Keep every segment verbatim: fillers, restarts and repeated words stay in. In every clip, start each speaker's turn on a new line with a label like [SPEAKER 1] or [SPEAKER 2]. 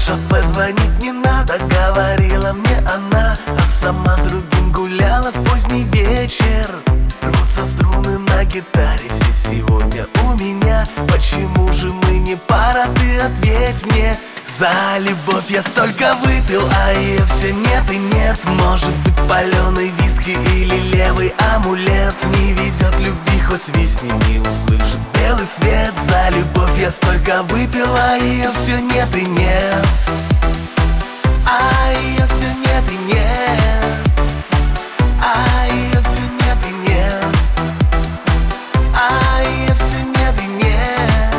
[SPEAKER 1] шофе звонить не надо, говорила мне она, а сама с другим гуляла в поздний вечер. Рвутся струны на гитаре, все сегодня у меня. Почему же мы не пара, ты ответь мне. За любовь я столько выпил, а ее все нет и нет. Может быть паленый виски или левый амулет. Не везет любви, хоть свистни, не услышит белый свет. За любовь я столько выпил, а ее все нет и нет. А ее все нет и нет. А ее все нет и нет. А ее все нет и нет.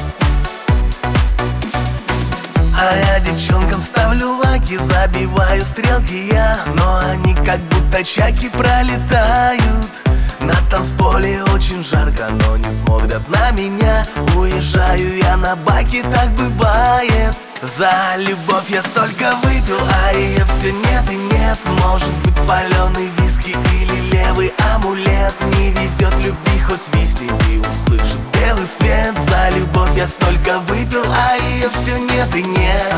[SPEAKER 1] А я девчонкам ставлю лайки, забиваю стрелки я. Но они как будто чайки пролетают. На танцполе очень жарко, но не смотрят на меня. Уезжаю я на байке, так бывает. За любовь я столько выпил, а ее все нет и нет. Может быть паленый виски или левый амулет. Не везет любви, хоть свистни, не услышит белый свет. За любовь я столько выпил, а ее все нет и нет.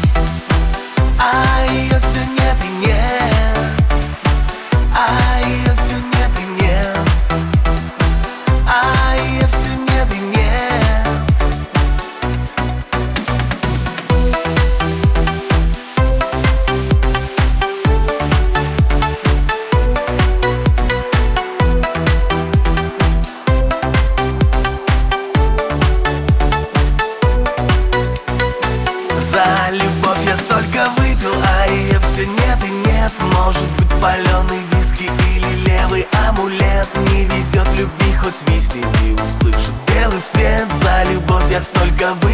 [SPEAKER 1] А ее все нет и нет. А ее все нет и нет. А ее все нет и нет. За любовь я столько выпил, а ее все нет и нет. Может быть паленый виски или левый амулет. Не везет любви, хоть свистни, не услышит белый свет. За любовь я столько выпил.